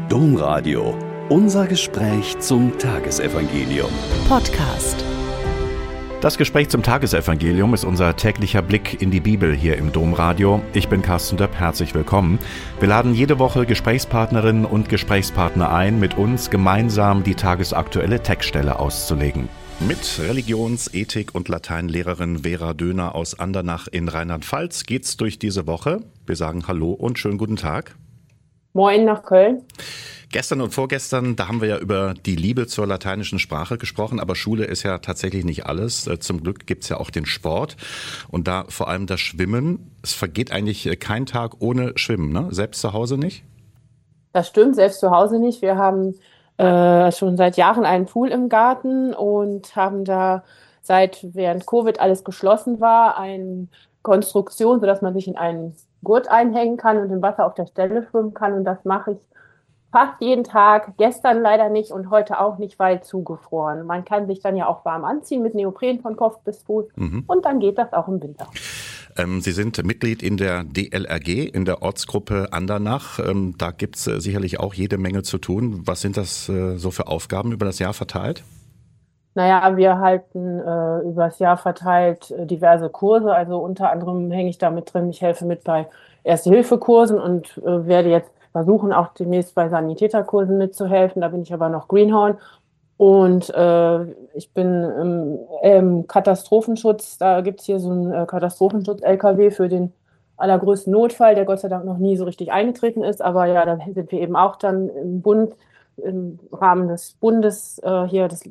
Domradio. Unser Gespräch zum Tagesevangelium. Podcast. Das Gespräch zum Tagesevangelium ist unser täglicher Blick in die Bibel hier im Domradio. Ich bin Carsten Döpp, herzlich willkommen. Wir laden jede Woche Gesprächspartnerinnen und Gesprächspartner ein, mit uns gemeinsam die tagesaktuelle Textstelle auszulegen. Mit Religions-, Ethik- und Lateinlehrerin Vera Döner aus Andernach in Rheinland-Pfalz geht's durch diese Woche. Wir sagen Hallo und schönen guten Tag. Moin nach Köln. Gestern und vorgestern, da haben wir ja über die Liebe zur lateinischen Sprache gesprochen, aber Schule ist ja tatsächlich nicht alles. Zum Glück gibt's ja auch den Sport und da vor allem das Schwimmen. Es vergeht eigentlich kein Tag ohne Schwimmen, ne? Selbst zu Hause nicht? Das stimmt, selbst zu Hause nicht. Wir haben schon seit Jahren einen Pool im Garten und haben da während Covid alles geschlossen war, eine Konstruktion, sodass man sich in einen Gurt einhängen kann und im Wasser auf der Stelle schwimmen kann. Und das mache ich fast jeden Tag, gestern leider nicht und heute auch nicht, weil zugefroren. Man kann sich dann ja auch warm anziehen mit Neopren von Kopf bis Fuß und dann geht das auch im Winter. Sie sind Mitglied in der DLRG, in der Ortsgruppe Andernach. Da gibt's sicherlich auch jede Menge zu tun. Was sind das so für Aufgaben über das Jahr verteilt? Naja, wir halten über das Jahr verteilt diverse Kurse. Also unter anderem hänge ich da mit drin. Ich helfe mit bei Erste-Hilfe-Kursen und werde jetzt versuchen, auch demnächst bei Sanitäterkursen mitzuhelfen. Da bin ich aber noch Greenhorn. Und ich bin im Katastrophenschutz. Da gibt es hier so einen Katastrophenschutz-LKW für den allergrößten Notfall, der Gott sei Dank noch nie so richtig eingetreten ist. Aber ja, da sind wir eben auch dann im Bund, im Rahmen des Bundes hier des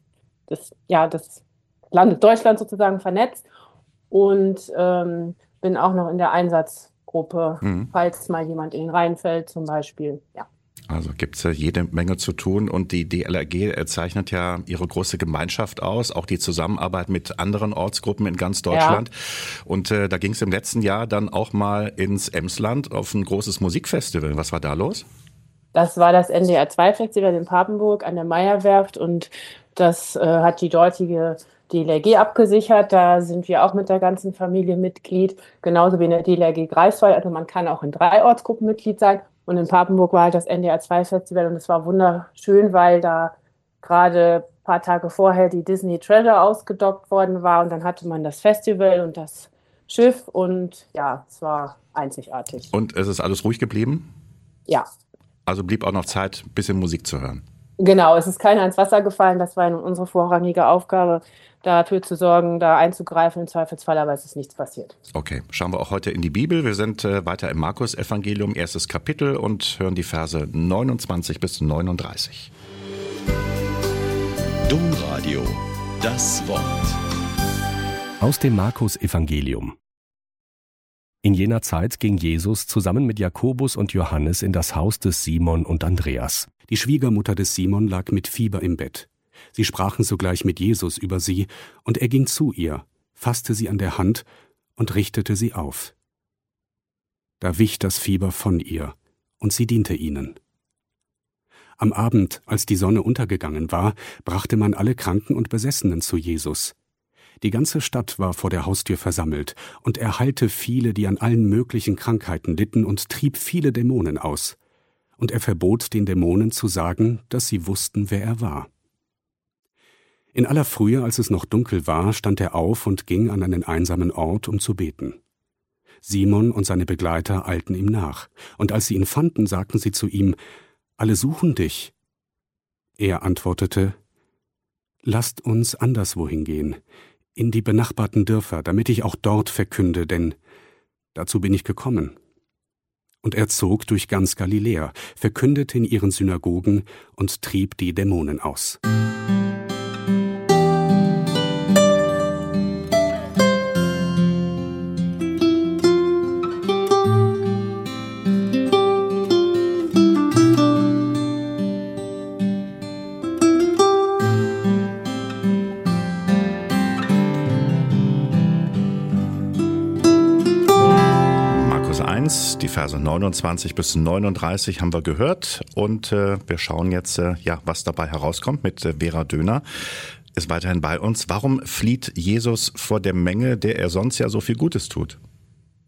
Landes Deutschland sozusagen vernetzt. Und bin auch noch in der Einsatzgruppe, falls mal jemand in den Rhein fällt zum Beispiel. Ja. Also gibt's jede Menge zu tun und die DLRG zeichnet ja ihre große Gemeinschaft aus, auch die Zusammenarbeit mit anderen Ortsgruppen in ganz Deutschland. Ja. Und da ging es im letzten Jahr dann auch mal ins Emsland auf ein großes Musikfestival. Was war da los? Das war das NDR2-Festival in Papenburg an der Meierwerft und das hat die dortige DLRG abgesichert. Da sind wir auch mit der ganzen Familie Mitglied, genauso wie in der DLRG Greifswald. Also man kann auch in 3 Ortsgruppen Mitglied sein. Und in Papenburg war halt das NDR2-Festival und es war wunderschön, weil da gerade ein paar Tage vorher die Disney Treasure ausgedockt worden war und dann hatte man das Festival und das Schiff und ja, es war einzigartig. Und es ist alles ruhig geblieben? Ja. Also blieb auch noch Zeit, ein bisschen Musik zu hören? Genau, es ist keiner ins Wasser gefallen, das war nun unsere vorrangige Aufgabe, dafür zu sorgen, da einzugreifen im Zweifelsfall, aber es ist nichts passiert. Okay, schauen wir auch heute in die Bibel. Wir sind weiter im Markus-Evangelium, 1. Kapitel und hören die Verse 29 bis 39. Domradio, das Wort. Aus dem Markus-Evangelium. In jener Zeit ging Jesus zusammen mit Jakobus und Johannes in das Haus des Simon und Andreas. Die Schwiegermutter des Simon lag mit Fieber im Bett. Sie sprachen sogleich mit Jesus über sie, und er ging zu ihr, fasste sie an der Hand und richtete sie auf. Da wich das Fieber von ihr, und sie diente ihnen. Am Abend, als die Sonne untergegangen war, brachte man alle Kranken und Besessenen zu Jesus. Die ganze Stadt war vor der Haustür versammelt, und er heilte viele, die an allen möglichen Krankheiten litten, und trieb viele Dämonen aus. Und er verbot den Dämonen zu sagen, dass sie wussten, wer er war. In aller Frühe, als es noch dunkel war, stand er auf und ging an einen einsamen Ort, um zu beten. Simon und seine Begleiter eilten ihm nach, und als sie ihn fanden, sagten sie zu ihm: »Alle suchen dich.« Er antwortete: »Lasst uns anderswohin gehen, in die benachbarten Dörfer, damit ich auch dort verkünde, denn dazu bin ich gekommen.« Und er zog durch ganz Galiläa, verkündete in ihren Synagogen und trieb die Dämonen aus. Die Verse 29 bis 39 haben wir gehört und wir schauen jetzt, was dabei herauskommt mit Vera Döner. Ist weiterhin bei uns. Warum flieht Jesus vor der Menge, der er sonst ja so viel Gutes tut?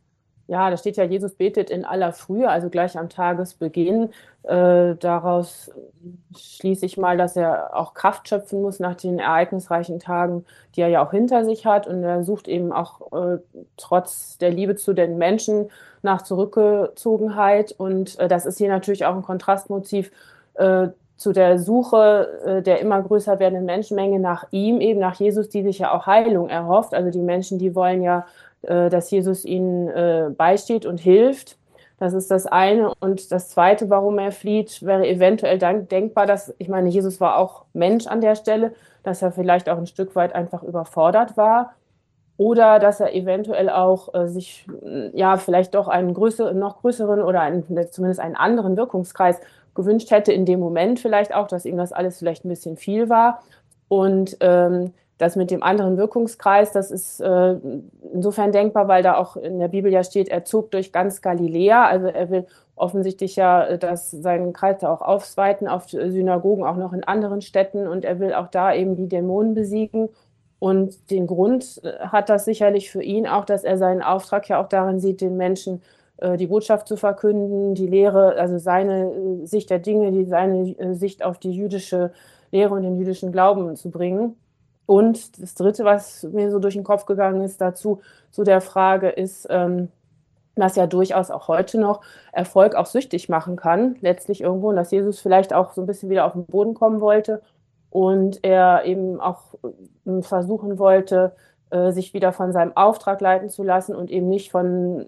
Ja, da steht ja, Jesus betet in aller Frühe, also gleich am Tagesbeginn. Daraus schließe ich mal, dass er auch Kraft schöpfen muss nach den ereignisreichen Tagen, die er ja auch hinter sich hat. Und er sucht eben auch trotz der Liebe zu den Menschen nach Zurückgezogenheit. Und das ist hier natürlich auch ein Kontrastmotiv zu der Suche der immer größer werdenden Menschenmenge nach ihm, eben nach Jesus, die sich ja auch Heilung erhofft. Also die Menschen, die wollen ja, dass Jesus ihnen beisteht und hilft. Das ist das eine. Und das zweite, warum er flieht, wäre eventuell denkbar, dass, ich meine, Jesus war auch Mensch an der Stelle, dass er vielleicht auch ein Stück weit einfach überfordert war. Oder dass er eventuell auch sich ja vielleicht doch einen noch größeren oder zumindest einen anderen Wirkungskreis gewünscht hätte in dem Moment vielleicht auch, dass ihm das alles vielleicht ein bisschen viel war. Und das mit dem anderen Wirkungskreis, das ist insofern denkbar, weil da auch in der Bibel ja steht, er zog durch ganz Galiläa. Also er will offensichtlich ja seinen Kreis da auch ausweiten auf Synagogen, auch noch in anderen Städten. Und er will auch da eben die Dämonen besiegen. Und den Grund hat das sicherlich für ihn auch, dass er seinen Auftrag ja auch darin sieht, den Menschen die Botschaft zu verkünden, die Lehre, also seine Sicht der Dinge, seine Sicht auf die jüdische Lehre und den jüdischen Glauben zu bringen. Und das Dritte, was mir so durch den Kopf gegangen ist dazu, zu der Frage ist, dass ja durchaus auch heute noch Erfolg auch süchtig machen kann, letztlich irgendwo, und dass Jesus vielleicht auch so ein bisschen wieder auf den Boden kommen wollte und er eben auch versuchen wollte, sich wieder von seinem Auftrag leiten zu lassen und eben nicht von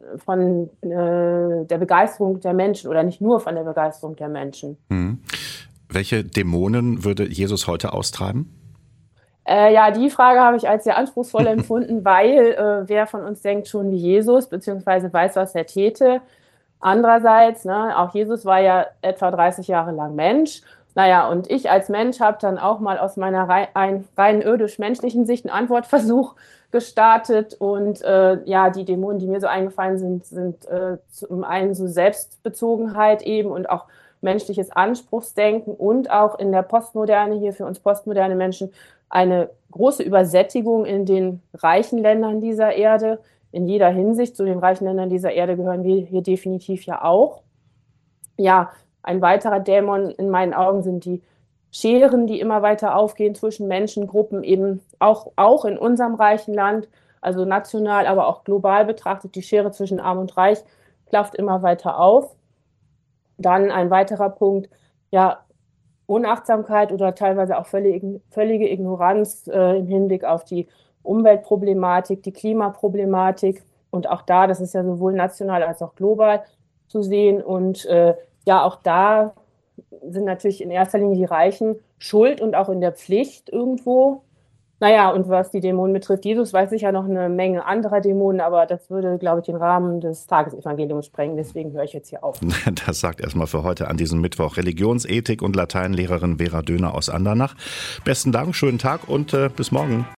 der Begeisterung der Menschen oder nicht nur von der Begeisterung der Menschen. Welche Dämonen würde Jesus heute austreiben? Ja, die Frage habe ich als sehr anspruchsvoll empfunden, weil wer von uns denkt schon wie Jesus, beziehungsweise weiß, was er täte. Andererseits, ne, auch Jesus war ja etwa 30 Jahre lang Mensch. Naja, und ich als Mensch habe dann auch mal aus meiner rein irdisch-menschlichen Sicht einen Antwortversuch gestartet. Und ja, die Dämonen, die mir so eingefallen sind zum einen so Selbstbezogenheit eben und auch menschliches Anspruchsdenken und auch in der Postmoderne, hier für uns postmoderne Menschen, eine große Übersättigung in den reichen Ländern dieser Erde, in jeder Hinsicht. Zu den reichen Ländern dieser Erde gehören wir hier definitiv ja auch. Ja, ein weiterer Dämon in meinen Augen sind die Scheren, die immer weiter aufgehen zwischen Menschengruppen, eben auch in unserem reichen Land, also national, aber auch global betrachtet. Die Schere zwischen Arm und Reich klafft immer weiter auf. Dann ein weiterer Punkt, ja, Unachtsamkeit oder teilweise auch völlige Ignoranz im Hinblick auf die Umweltproblematik, die Klimaproblematik. Und auch da, das ist ja sowohl national als auch global zu sehen. Und ja, auch da sind natürlich in erster Linie die Reichen schuld und auch in der Pflicht irgendwo. Naja, und was die Dämonen betrifft, Jesus weiß sicher noch eine Menge anderer Dämonen, aber das würde, glaube ich, den Rahmen des Tagesevangeliums sprengen. Deswegen höre ich jetzt hier auf. Das sagt erstmal für heute an diesem Mittwoch Religionsethik- und Lateinlehrerin Vera Döhner aus Andernach. Besten Dank, schönen Tag und bis morgen.